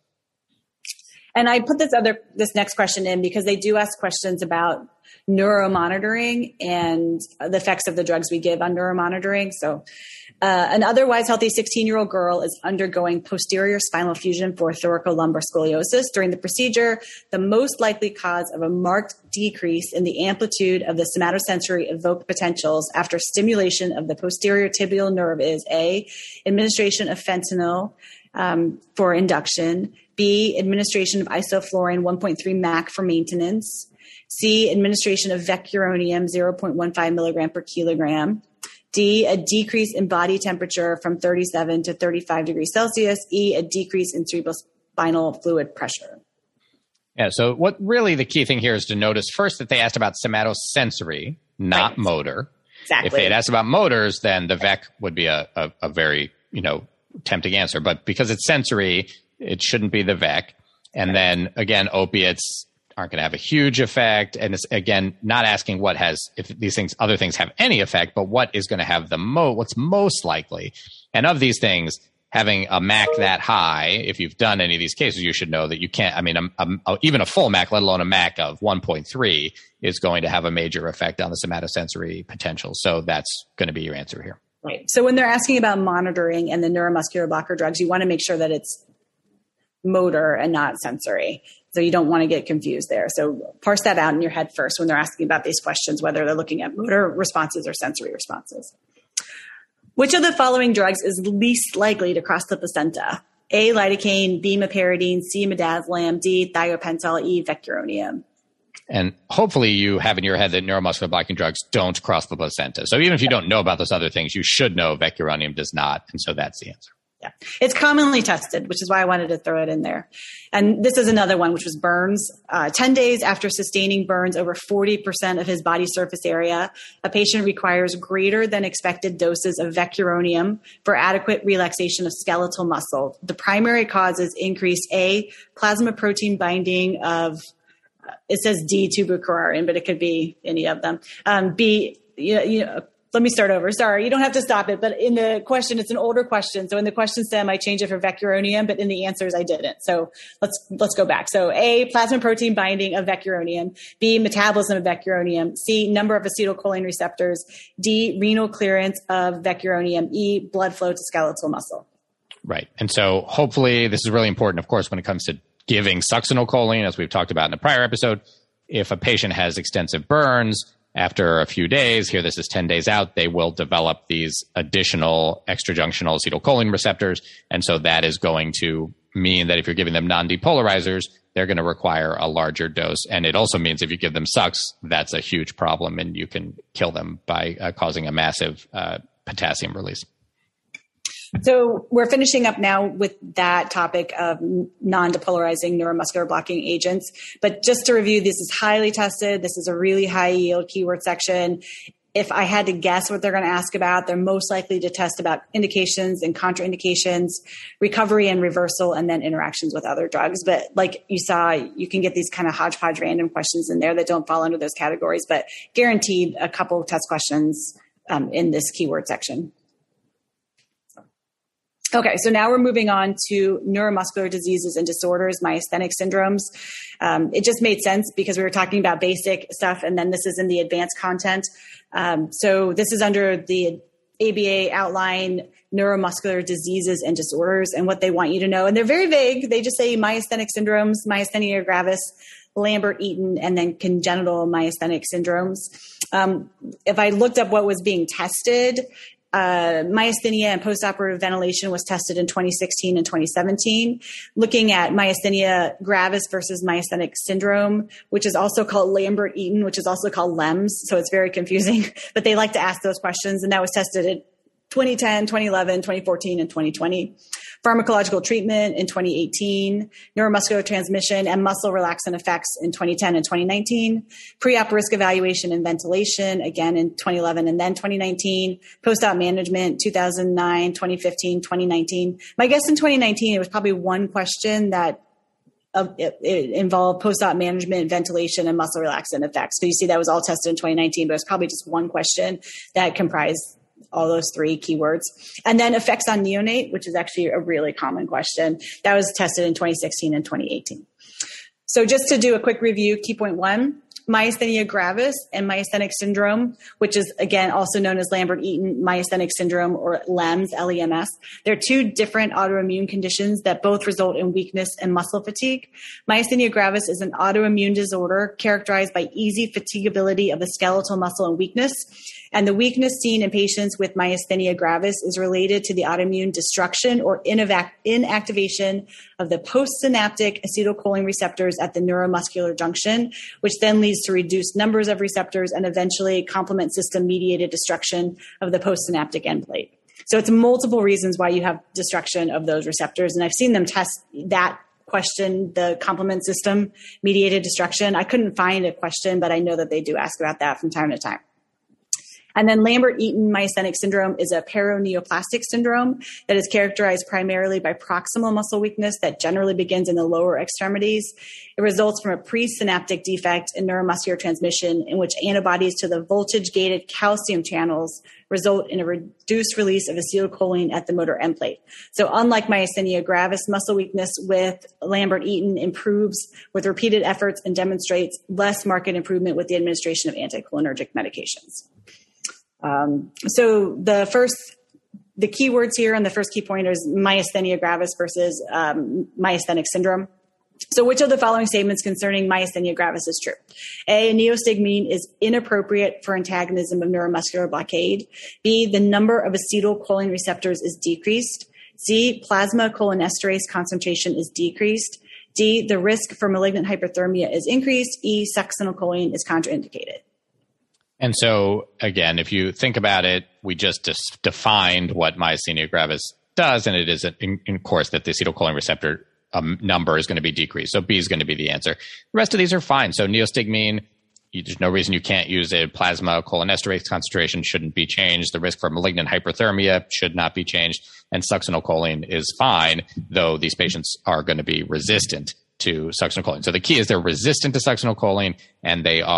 And I put this next question in because they do ask questions about neuromonitoring and the effects of the drugs we give on neuromonitoring. So an otherwise healthy 16-year-old girl is undergoing posterior spinal fusion for thoracolumbar scoliosis. During the procedure, the most likely cause of a marked decrease in the amplitude of the somatosensory evoked potentials after stimulation of the posterior tibial nerve is A, administration of fentanyl for induction, B, administration of isoflurane 1.3 MAC for maintenance, C, administration of vecuronium 0.15 milligram per kilogram, D, a decrease in body temperature from 37 to 35 degrees Celsius, E, a decrease in cerebrospinal fluid pressure. Yeah, so what really the key thing here is to notice first that they asked about somatosensory, not motor. Exactly. If they had asked about motors, then the VEC would be a very, tempting answer. But because it's sensory, it shouldn't be the VEC. And then again, opiates aren't going to have a huge effect. And it's again, not asking if these other things have any effect, but what is going to have what's most likely. And of these things, having a MAC that high, if you've done any of these cases, you should know that you can't, even a full MAC, let alone a MAC of 1.3 is going to have a major effect on the somatosensory potential. So that's going to be your answer here. Right. So when they're asking about monitoring and the neuromuscular blocker drugs, you want to make sure that it's motor and not sensory. So you don't want to get confused there. So parse that out in your head first when they're asking about these questions, whether they're looking at motor responses or sensory responses. Which of the following drugs is least likely to cross the placenta? A, lidocaine, B, meperidine, C, midazolam, D, thiopental, E, vecuronium. And hopefully you have in your head that neuromuscular blocking drugs don't cross the placenta. So even if you don't know about those other things, you should know vecuronium does not. And so that's the answer. Yeah. It's commonly tested, which is why I wanted to throw it in there. And this is another one, which was burns. 10 days after sustaining burns over 40% of his body surface area, a patient requires greater than expected doses of vecuronium for adequate relaxation of skeletal muscle. The primary causes increased A, plasma protein binding of, it says D, tubercularine, but it could be any of them. B, let me start over. Sorry, you don't have to stop it. But in the question, it's an older question. So in the question stem, I changed it for vecuronium, but in the answers, I didn't. So let's go back. So A, plasma protein binding of vecuronium. B, metabolism of vecuronium. C, number of acetylcholine receptors. D, renal clearance of vecuronium. E, blood flow to skeletal muscle. Right. And so hopefully this is really important, of course, when it comes to giving succinylcholine, as we've talked about in the prior episode. If a patient has extensive burns, after a few days, here this is 10 days out, they will develop these additional extrajunctional acetylcholine receptors. And so that is going to mean that if you're giving them non-depolarizers, they're going to require a larger dose. And it also means if you give them sucks, that's a huge problem, and you can kill them by causing a massive potassium release. So we're finishing up now with that topic of non-depolarizing neuromuscular blocking agents. But just to review, this is highly tested. This is a really high yield keyword section. If I had to guess what they're going to ask about, they're most likely to test about indications and contraindications, recovery and reversal, and then interactions with other drugs. But like you saw, you can get these kind of hodgepodge random questions in there that don't fall under those categories, but guaranteed a couple of test questions in this keyword section. Okay, so now we're moving on to neuromuscular diseases and disorders, myasthenic syndromes. It just made sense because we were talking about basic stuff, and then this is in the advanced content. So this is under the ABA outline, neuromuscular diseases and disorders, and what they want you to know. And they're very vague. They just say myasthenic syndromes, myasthenia gravis, Lambert-Eaton, and then congenital myasthenic syndromes. If I looked up what was being tested, myasthenia and postoperative ventilation was tested in 2016 and 2017, looking at myasthenia gravis versus myasthenic syndrome, which is also called Lambert-Eaton, which is also called LEMS. So it's very confusing, but they like to ask those questions. And that was tested in 2010, 2011, 2014, and 2020. Pharmacological treatment in 2018, neuromuscular transmission and muscle relaxant effects in 2010 and 2019, pre-op risk evaluation and ventilation, again in 2011 and then 2019, post-op management, 2009, 2015, 2019. My guess in 2019, it was probably one question that it involved post-op management, ventilation, and muscle relaxant effects. So you see that was all tested in 2019, but it was probably just one question that comprised all those three keywords. And then effects on neonate, which is actually a really common question. That was tested in 2016 and 2018. So just to do a quick review, key point one, myasthenia gravis and myasthenic syndrome, which is, again, also known as Lambert-Eaton myasthenic syndrome or LEMS, L-E-M-S. They're two different autoimmune conditions that both result in weakness and muscle fatigue. Myasthenia gravis is an autoimmune disorder characterized by easy fatigability of the skeletal muscle and weakness. And the weakness seen in patients with myasthenia gravis is related to the autoimmune destruction or inactivation of the postsynaptic acetylcholine receptors at the neuromuscular junction, which then leads to reduced numbers of receptors and eventually complement system-mediated destruction of the postsynaptic end plate. So it's multiple reasons why you have destruction of those receptors. And I've seen them test that question, the complement system-mediated destruction. I couldn't find a question, but I know that they do ask about that from time to time. And then Lambert-Eaton myasthenic syndrome is a paraneoplastic syndrome that is characterized primarily by proximal muscle weakness that generally begins in the lower extremities. It results from a presynaptic defect in neuromuscular transmission in which antibodies to the voltage-gated calcium channels result in a reduced release of acetylcholine at the motor end plate. So unlike myasthenia gravis, muscle weakness with Lambert-Eaton improves with repeated efforts and demonstrates less marked improvement with the administration of anticholinergic medications. So the keywords here and the first key point is myasthenia gravis versus myasthenic syndrome. So which of the following statements concerning myasthenia gravis is true? A, neostigmine is inappropriate for antagonism of neuromuscular blockade. B, the number of acetylcholine receptors is decreased. C, plasma cholinesterase concentration is decreased. D, the risk for malignant hyperthermia is increased. E, succinylcholine is contraindicated. And so, again, if you think about it, we just defined what myasthenia gravis does, and it is, in course, that the acetylcholine receptor number is going to be decreased. So B is going to be the answer. The rest of these are fine. So neostigmine, there's no reason you can't use it. Plasma cholinesterase concentration shouldn't be changed. The risk for malignant hyperthermia should not be changed. And succinylcholine is fine, though these patients are going to be resistant to succinylcholine. So the key is they're resistant to succinylcholine, and they are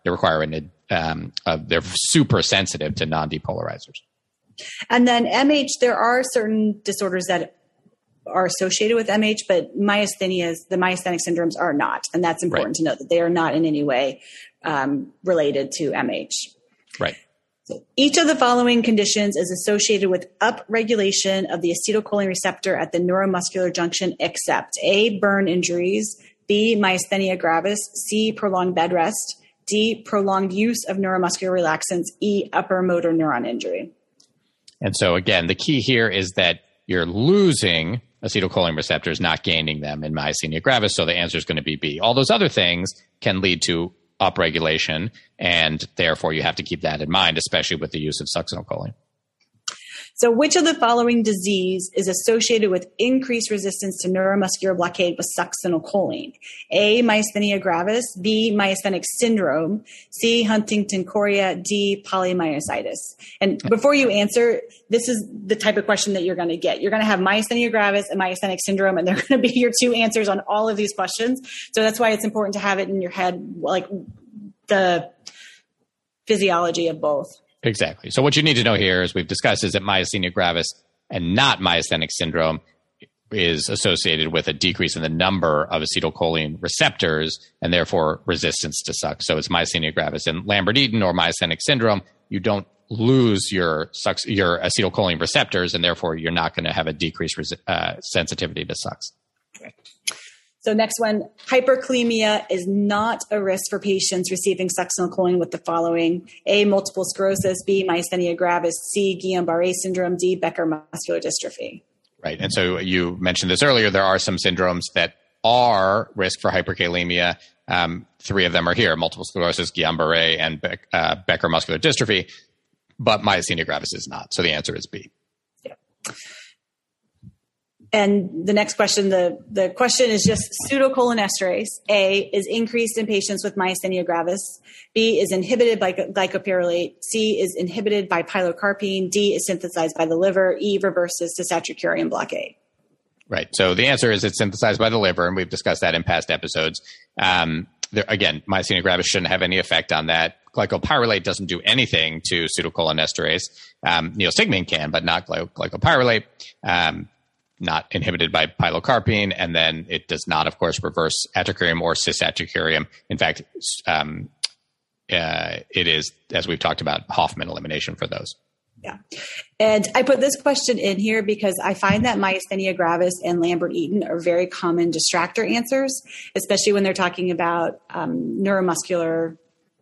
they're super sensitive to non-depolarizers. And then MH, there are certain disorders that are associated with MH, but the myasthenic syndromes are not. And that's important to note, that they are not in any way related to MH. Right. So each of the following conditions is associated with upregulation of the acetylcholine receptor at the neuromuscular junction, except A, burn injuries, B, myasthenia gravis, C, prolonged bed rest, D, prolonged use of neuromuscular relaxants, E, upper motor neuron injury. And so again, the key here is that you're losing acetylcholine receptors, not gaining them in myasthenia gravis. So the answer is going to be B. All those other things can lead to upregulation, and therefore you have to keep that in mind, especially with the use of succinylcholine. So which of the following disease is associated with increased resistance to neuromuscular blockade with succinylcholine? A, myasthenia gravis, B, myasthenic syndrome, C, Huntington chorea, D, polymyositis. And before you answer, this is the type of question that you're going to get. You're going to have myasthenia gravis and myasthenic syndrome, and they're going to be your two answers on all of these questions. So that's why it's important to have it in your head, like the physiology of both. Exactly. So what you need to know here, as we've discussed, is that myasthenia gravis and not myasthenic syndrome is associated with a decrease in the number of acetylcholine receptors and therefore resistance to suck. So it's myasthenia gravis. And Lambert-Eaton or myasthenic syndrome, you don't lose your acetylcholine receptors, and therefore you're not going to have a decreased sensitivity to sucks. So next one, hyperkalemia is not a risk for patients receiving succinylcholine with the following: A, multiple sclerosis, B, myasthenia gravis, C, Guillain-Barré syndrome, D, Becker muscular dystrophy. Right. And so you mentioned this earlier. There are some syndromes that are risk for hyperkalemia. Three of them are here: multiple sclerosis, Guillain-Barré, and Becker muscular dystrophy. But myasthenia gravis is not. So the answer is B. Yeah. And the next question, the question is just pseudocholinesterase. A, is increased in patients with myasthenia gravis. B, is inhibited by glycopyrrolate. C, is inhibited by pilocarpine. D, is synthesized by the liver. E, reverses to saturicurium blockade. Right. So the answer is it's synthesized by the liver, and we've discussed that in past episodes. Again, myasthenia gravis shouldn't have any effect on that. Glycopyrrolate doesn't do anything to pseudocholinesterase. Neostigmine can, but not glycopyrrolate. Not inhibited by pilocarpine, and then it does not, of course, reverse atracurium or cis-atracurium. In fact, it is, as we've talked about, Hoffman elimination for those. Yeah. And I put this question in here because I find that myasthenia gravis and Lambert-Eaton are very common distractor answers, especially when they're talking about neuromuscular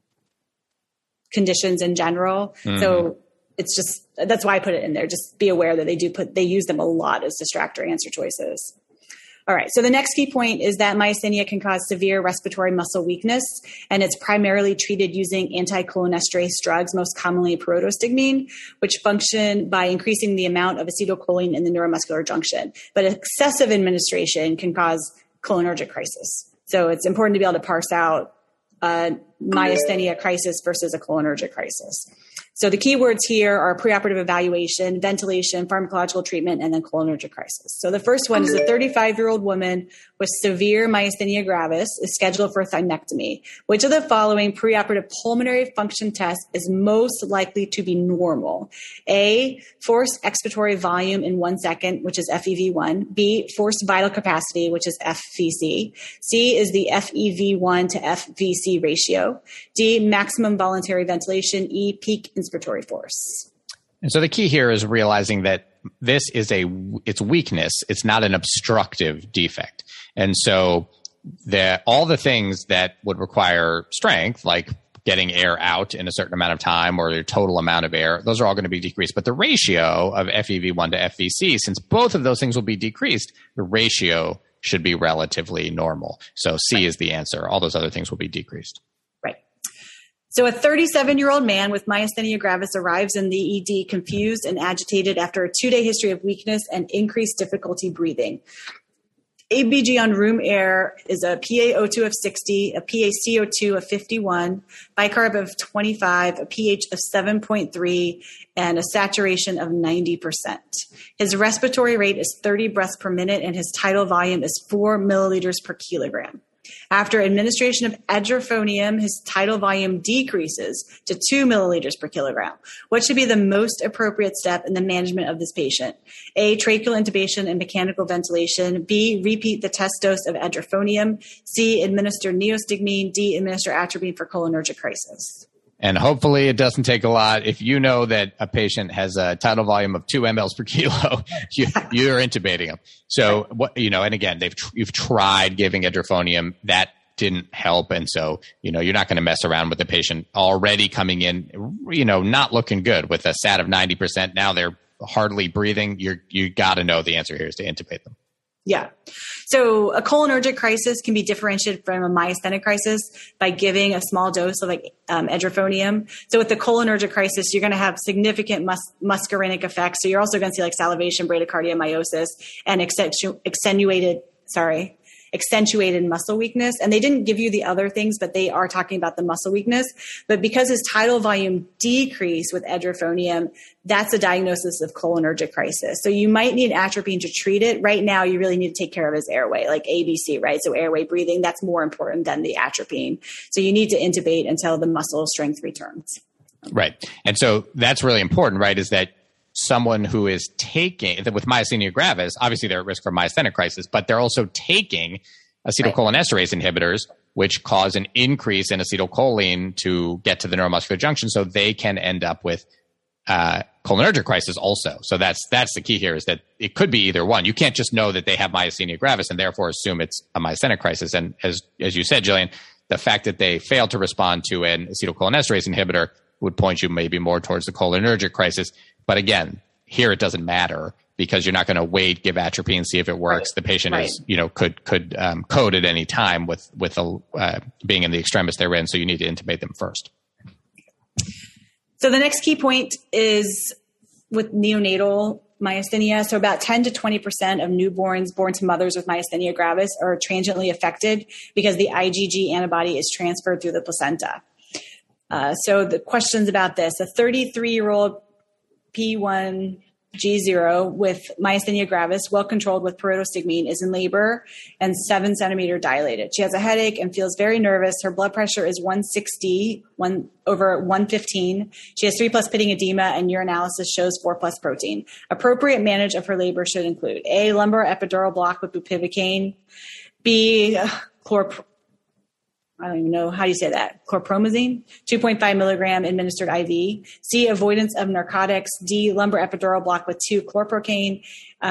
conditions in general. Mm-hmm. So it's just, that's why I put it in there. Just be aware that they use them a lot as distractor answer choices. All right. So the next key point is that myasthenia can cause severe respiratory muscle weakness, and it's primarily treated using anticholinesterase drugs, most commonly pyridostigmine, which function by increasing the amount of acetylcholine in the neuromuscular junction. But excessive administration can cause cholinergic crisis. So it's important to be able to parse out myasthenia crisis versus a cholinergic crisis. So the key words here are preoperative evaluation, ventilation, pharmacological treatment, and then cholinergic crisis. So the first one is a 35-year-old woman with severe myasthenia gravis is scheduled for a thymectomy. Which of the following preoperative pulmonary function tests is most likely to be normal? A, forced expiratory volume in 1 second, which is FEV1. B, forced vital capacity, which is FVC. C is the FEV1 to FVC ratio. D, maximum voluntary ventilation. E, peak inspiratory force. And so the key here is realizing that this is it's weakness. It's not an obstructive defect. And so all the things that would require strength, like getting air out in a certain amount of time or the total amount of air, those are all going to be decreased. But the ratio of FEV1 to FVC, since both of those things will be decreased, the ratio should be relatively normal. So C is the answer. All those other things will be decreased. So a 37-year-old man with myasthenia gravis arrives in the ED confused and agitated after a 2-day history of weakness and increased difficulty breathing. ABG on room air is a PaO2 of 60, a PaCO2 of 51, bicarb of 25, a pH of 7.3, and a saturation of 90%. His respiratory rate is 30 breaths per minute, and his tidal volume is 4 milliliters per kilogram. After administration of edrophonium, his tidal volume decreases to 2 milliliters per kilogram. What should be the most appropriate step in the management of this patient? A, tracheal intubation and mechanical ventilation. B, repeat the test dose of edrophonium. C, administer neostigmine. D, administer atropine for cholinergic crisis. And hopefully it doesn't take a lot. If you know that a patient has a tidal volume of 2 mLs per kilo, you're intubating them. So, and again, you've tried giving edrophonium. That didn't help. And so, you're not going to mess around with the patient already coming in, not looking good with a SAT of 90%. Now they're hardly breathing. You got to know the answer here is to intubate them. Yeah. So a cholinergic crisis can be differentiated from a myasthenic crisis by giving a small dose of edrophonium. So with the cholinergic crisis, you're going to have significant muscarinic effects. So you're also going to see salivation, bradycardiomyosis, and accentuated muscle weakness. And they didn't give you the other things, but they are talking about the muscle weakness. But because his tidal volume decreased with edrophonium, that's a diagnosis of cholinergic crisis. So you might need atropine to treat it. Right now, you really need to take care of his airway, like ABC, right? So airway breathing, that's more important than the atropine. So you need to intubate until the muscle strength returns. Right. And so that's really important, right? Is that someone who is taking, with myasthenia gravis, obviously they're at risk for myasthenic crisis, but they're also taking acetylcholinesterase inhibitors, which cause an increase in acetylcholine to get to the neuromuscular junction, so they can end up with cholinergic crisis also. So that's the key here, is that it could be either one. You can't just know that they have myasthenia gravis and therefore assume it's a myasthenic crisis. And as you said, Jillian, the fact that they failed to respond to an acetylcholinesterase inhibitor would point you maybe more towards the cholinergic crisis. But again, here it doesn't matter because you're not going to wait, give atropine, see if it works. Right. The patient is, could code at any time with being in the extremis they're in. So you need to intubate them first. So the next key point is with neonatal myasthenia. So about 10 to 20% of newborns born to mothers with myasthenia gravis are transiently affected because the IgG antibody is transferred through the placenta. So the questions about this: a 33-year-old P1G0 with myasthenia gravis, well controlled with pyridostigmine, is in labor and 7 centimeter dilated. She has a headache and feels very nervous. Her blood pressure is 160/115. She has 3+ pitting edema, and urinalysis shows 4+ protein. Appropriate management of her labor should include A, lumbar epidural block with bupivacaine. B, I don't even know how you say that. Chlorpromazine, 2.5 milligram administered IV. C, avoidance of narcotics. D, lumbar epidural block with 2 chlorprocaine.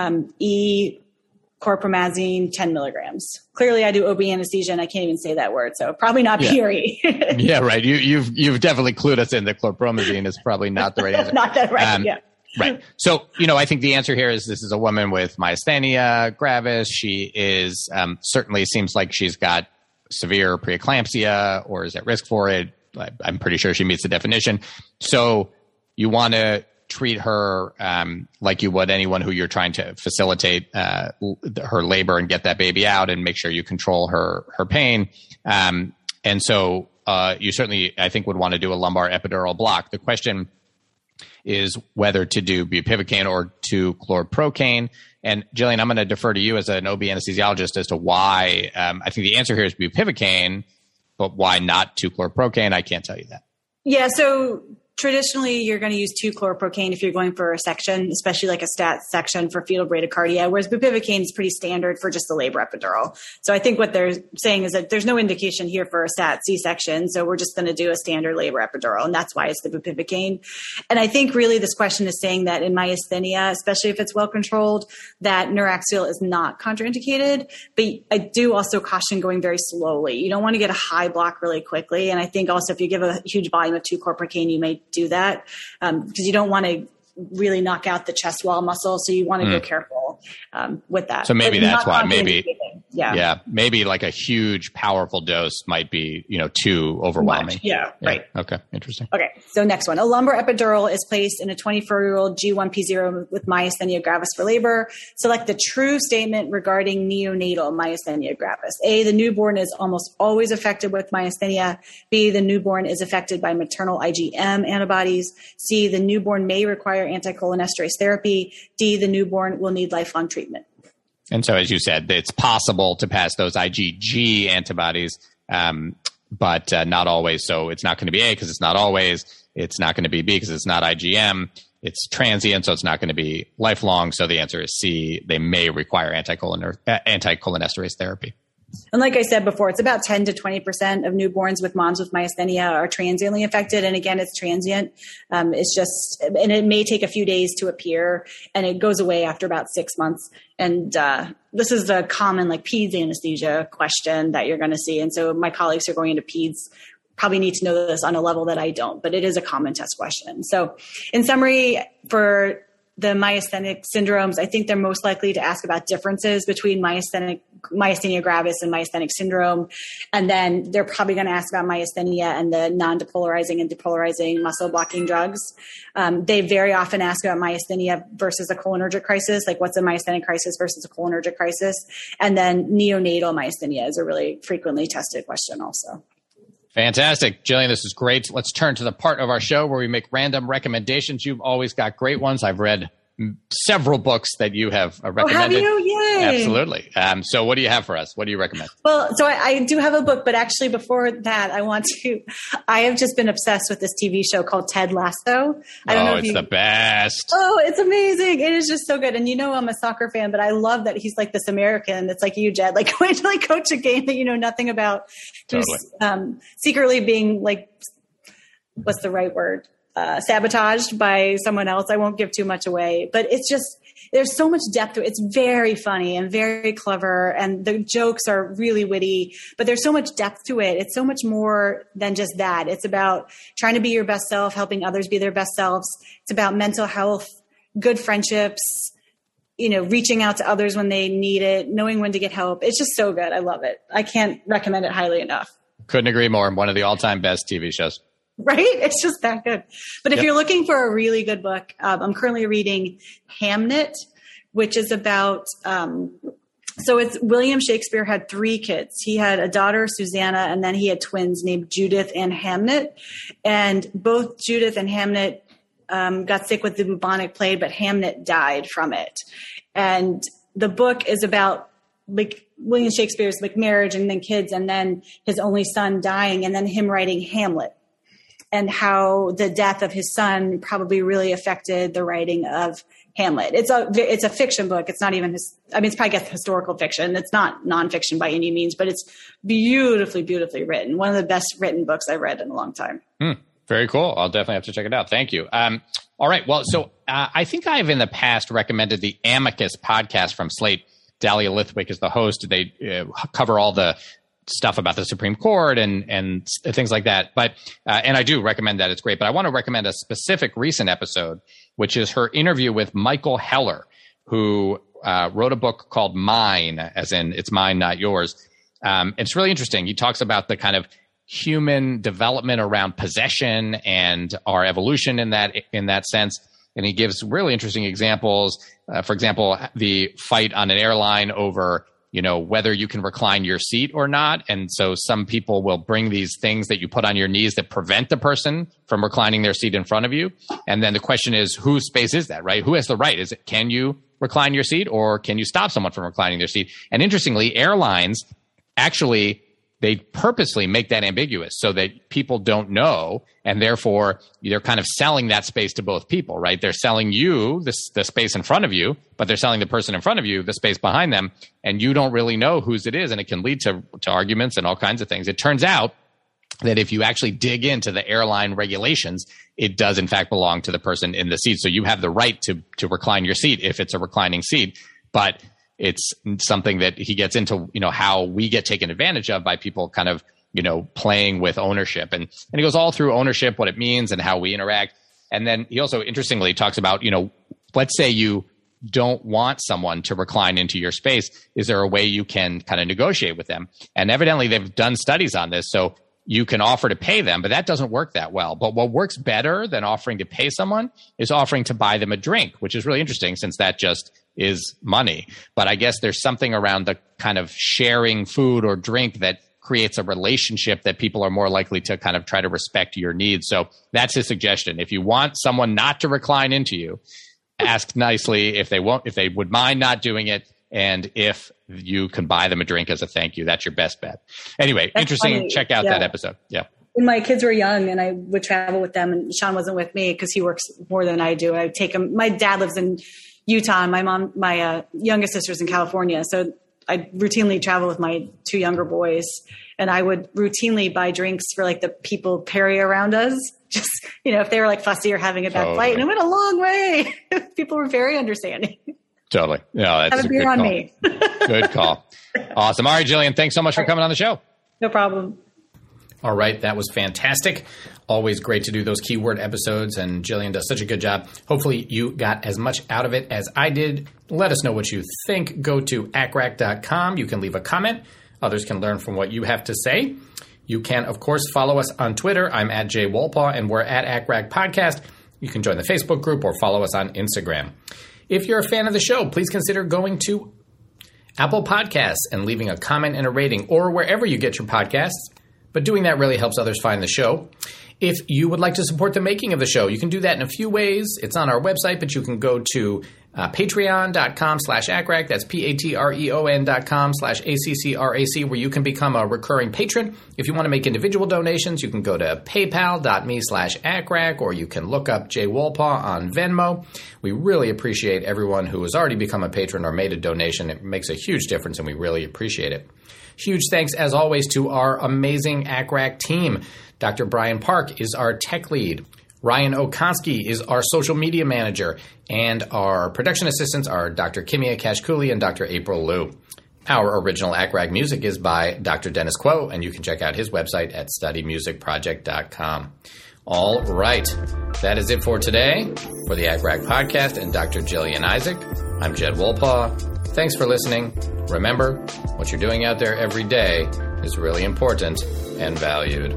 E, chlorpromazine, 10 milligrams. Clearly, I do OB anesthesia and I can't even say that word, so probably not PRE. Yeah, right. You've definitely clued us in that chlorpromazine is probably not the right answer. Not that right. Yeah. Right. So, I think the answer here is this is a woman with myasthenia gravis. She is certainly seems like she's got severe preeclampsia or is at risk for it. I'm pretty sure she meets the definition. So you want to treat her like you would anyone who you're trying to facilitate her labor and get that baby out, and make sure you control her pain. And so you certainly, I think, would want to do a lumbar epidural block. The question is whether to do bupivacaine or to chlorprocaine. And Jillian, I'm going to defer to you as an OB anesthesiologist as to why. I think the answer here is bupivacaine, but why not 2 chlorprocaine? I can't tell you that. Yeah. So traditionally, you're going to use 2 chlorprocaine if you're going for a section, especially like a stat section for fetal bradycardia, whereas bupivacaine is pretty standard for just the labor epidural. So I think what they're saying is that there's no indication here for a stat C-section, so we're just going to do a standard labor epidural, and that's why it's the bupivacaine. And I think really this question is saying that in myasthenia, especially if it's well controlled, that Neuraxial is not contraindicated. But I do also caution going very slowly. You don't want to get a high block really quickly. And I think also if you give a huge volume of 2 chlorprocaine, you may do that because you don't want to really knock out the chest wall muscle. So you want to go careful with that. So maybe that's why maybe like a huge powerful dose might be, too overwhelming. Yeah. Right. Okay. Interesting. Okay. So next one, a lumbar epidural is placed in a 24-year-old G1P0 with myasthenia gravis for labor. Select the true statement regarding neonatal myasthenia gravis. A, the newborn is almost always affected with myasthenia. B, the newborn is affected by maternal IgM antibodies. C, the newborn may require anticholinesterase therapy. D, the newborn will need lifelong treatment. And so, as you said, it's possible to pass those IgG antibodies, but not always. So it's not going to be A because it's not always. It's not going to be B because it's not IgM. It's transient, so it's not going to be lifelong. So the answer is C. They may require anticholinesterase therapy. And like I said before, it's about 10 to 20% of newborns with moms with myasthenia are transiently infected. And again, it's transient. It's just, and it may take a few days to appear, and it goes away after about 6 months. And this is the common like peds anesthesia question that you're going to see. And so my colleagues who are going into peds probably need to know this on a level that I don't, but it is a common test question. So in summary, for the myasthenic syndromes, I think they're most likely to ask about differences between myasthenia gravis and myasthenic syndrome. And then they're probably going to ask about myasthenia and the non-depolarizing and depolarizing muscle blocking drugs. They very often ask about myasthenia versus a cholinergic crisis, like what's a myasthenic crisis versus a cholinergic crisis. And then neonatal myasthenia is a really frequently tested question also. Fantastic. Jillian, this is great. Let's turn to the part of our show where we make random recommendations. You've always got great ones. I've read several books that you have recommended. Oh, have you? Yay. Absolutely. So what do you have for us? What do you recommend? Well, so I do have a book, but actually before that, I have just been obsessed with this TV show called Ted Lasso. I don't know if it's the best. Oh, it's amazing. It is just so good. And I'm a soccer fan, but I love that he's like this American. It's like you, Jed, like going to like coach a game that you know nothing about. Totally. Who's secretly being like, what's the right word? Sabotaged by someone else. I won't give too much away, but it's just, there's so much depth to it. It's very funny and very clever, and the jokes are really witty, but there's so much depth to it. It's so much more than just that. It's about trying to be your best self, helping others be their best selves. It's about mental health, good friendships, reaching out to others when they need it, knowing when to get help. It's just so good. I love it. I can't recommend it highly enough. Couldn't agree more. One of the all-time best TV shows. Right? It's just that good. But if you're looking for a really good book, I'm currently reading Hamnet, which is about, so it's William Shakespeare had 3 kids. He had a daughter, Susanna, and then he had twins named Judith and Hamnet. And both Judith and Hamnet got sick with the bubonic plague, but Hamnet died from it. And the book is about like William Shakespeare's like marriage and then kids and then his only son dying and then him writing Hamlet, and how the death of his son probably really affected the writing of Hamlet. It's a fiction book. It's not even it's probably historical fiction. It's not nonfiction by any means, but it's beautifully, beautifully written. One of the best written books I've read in a long time. Very cool. I'll definitely have to check it out. Thank you. All right. Well, so I think I've in the past recommended the Amicus podcast from Slate. Dahlia Lithwick is the host. They cover all the stuff about the Supreme Court and things like that. But and I do recommend that. It's great. But I want to recommend a specific recent episode, which is her interview with Michael Heller, who wrote a book called Mine, as in it's mine, not yours. It's really interesting. He talks about the kind of human development around possession and our evolution in that sense. And he gives really interesting examples. For example, the fight on an airline over whether you can recline your seat or not. And so some people will bring these things that you put on your knees that prevent the person from reclining their seat in front of you. And then the question is, whose space is that, right? Who has the right? Can you recline your seat, or can you stop someone from reclining their seat? And interestingly, airlines actually, they purposely make that ambiguous so that people don't know, and therefore they're kind of selling that space to both people, right? They're selling you the space in front of you, but they're selling the person in front of you the space behind them, and you don't really know whose it is, and it can lead to arguments and all kinds of things. It turns out that if you actually dig into the airline regulations, it does in fact belong to the person in the seat. So you have the right to recline your seat if it's a reclining seat, but it's something that he gets into, how we get taken advantage of by people kind of, playing with ownership. And he goes all through ownership, what it means and how we interact. And then he also interestingly talks about, let's say you don't want someone to recline into your space. Is there a way you can kind of negotiate with them? And evidently they've done studies on this. So you can offer to pay them, but that doesn't work that well. But what works better than offering to pay someone is offering to buy them a drink, which is really interesting since that just is money. But I guess there's something around the kind of sharing food or drink that creates a relationship that people are more likely to kind of try to respect your needs. So that's his suggestion. If you want someone not to recline into you, ask nicely if they would mind not doing it. And if you can buy them a drink as a thank you, that's your best bet. Anyway, That's interesting. funny. Check out that episode. Yeah. When my kids were young and I would travel with them, and Sean wasn't with me because he works more than I do. I'd take him. My dad lives in Utah and my youngest sister's in California. So I routinely travel with my two younger boys, and I would routinely buy drinks for like the people Perry around us. Just, if they were like fussy or having a bad flight, and it went a long way. People were very understanding. Totally. Yeah, that's Have a beer on me. Good call. Awesome. All right, Jillian, thanks so much for coming on the show. No problem. All right, that was fantastic. Always great to do those keyword episodes, and Jillian does such a good job. Hopefully you got as much out of it as I did. Let us know what you think. Go to acrac.com. You can leave a comment. Others can learn from what you have to say. You can, of course, follow us on Twitter. I'm at Jay Wolpaw, and we're at ACRAC Podcast. You can join the Facebook group or follow us on Instagram. If you're a fan of the show, please consider going to Apple Podcasts and leaving a comment and a rating, or wherever you get your podcasts. But doing that really helps others find the show. If you would like to support the making of the show, you can do that in a few ways. It's on our website, but you can go to patreon.com/ACRAC. That's patreon.com/ACCRAC, where you can become a recurring patron. If you want to make individual donations, you can go to paypal.me/ACRAC, or you can look up Jay Wolpaw on Venmo. We really appreciate everyone who has already become a patron or made a donation. It makes a huge difference, and we really appreciate it. Huge thanks, as always, to our amazing ACRAC team. Dr. Brian Park is our tech lead. Ryan Okonski is our social media manager. And our production assistants are Dr. Kimia Kashkuli and Dr. April Liu. Our original ACRAC music is by Dr. Dennis Quo, and you can check out his website at studymusicproject.com. All right. That is it for today. For the ACRAC Podcast and Dr. Jillian Isaac, I'm Jed Wolpaw. Thanks for listening. Remember, what you're doing out there every day is really important and valued.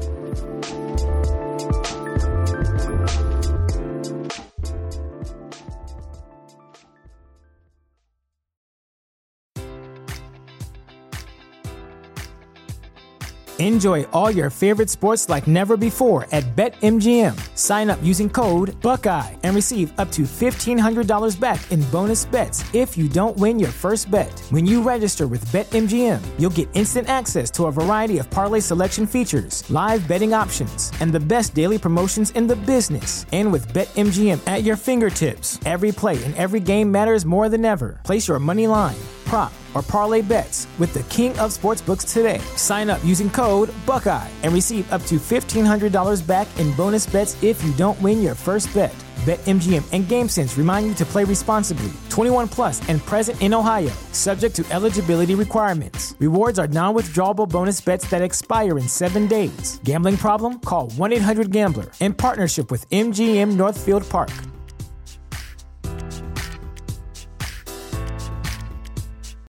Enjoy all your favorite sports like never before at BetMGM. Sign up using code Buckeye and receive up to $1,500 back in bonus bets if you don't win your first bet. When you register with BetMGM, you'll get instant access to a variety of parlay selection features, live betting options, and the best daily promotions in the business. And with BetMGM at your fingertips, every play and every game matters more than ever. Place your money line, prop, or parlay bets with the king of sportsbooks today. Sign up using code Buckeye and receive up to $1,500 back in bonus bets if you don't win your first bet. BetMGM and GameSense remind you to play responsibly. 21 plus and present in Ohio, subject to eligibility requirements. Rewards are non-withdrawable bonus bets that expire in 7 days. Gambling problem? Call 1-800-GAMBLER in partnership with MGM Northfield Park.